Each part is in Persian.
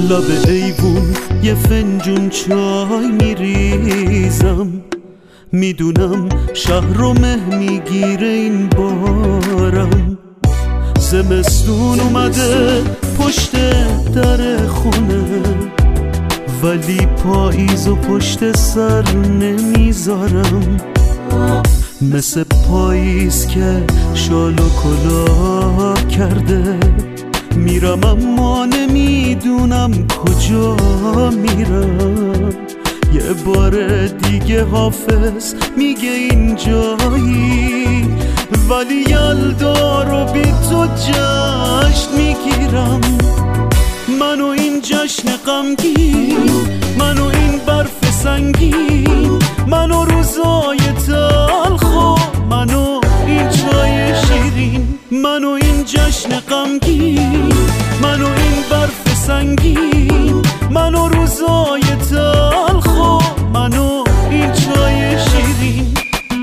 لب ایوون یه فنجون چای میریزم، میدونم شهر رو مه میگیره این بارم. زمستون اومده پشت در خونه، ولی پاییز و پشت سر نمیذارم. مثل پاییز که شال و کلاه کرده، میرم اما نمیدونم کجا میرم. یه بار دیگه حافظ میگه این جایی، ولی یلدا رو بی تو جشن میگیرم. منو این جشن غمگین، منو این برف سنگین، منو روزای تلخ و منو این چای شیرین. منو این جشن غمگین، منو این برف سنگین، منو روزای تلخ و منو این چای شیرین.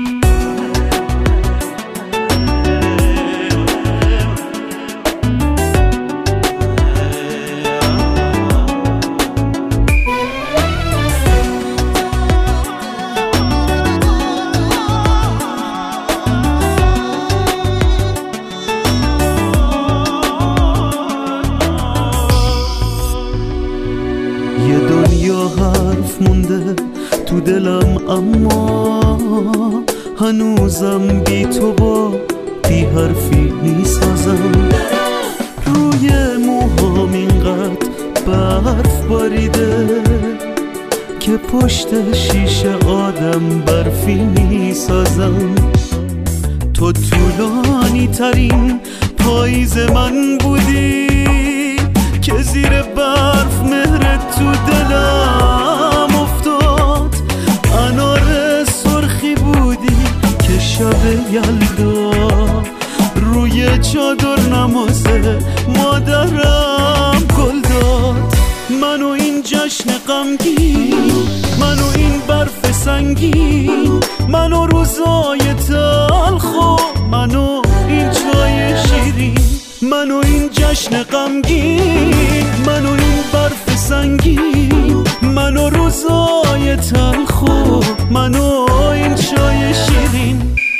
یه دنیا حرف مونده تو دلم، اما هنوزم بی تو با بی حرفی میسازم. روی موهام اینقدر برف باریده که پشت شیشه آدم برفی میسازم. تو طولانی ترین پاییز من بودی که زیر برف مهرت تو دلم افتاد. انار سرخی بودی که شب یلدا روی چادر نماز مادرم گل داد. منو این جشن غمگین، منو این برف سنگین، منو روزای تلخ و منو این چای شیرین. منو این جشن غمگین، منو این برف سنگین، منو روزای تلخ و منو این چای شیرین.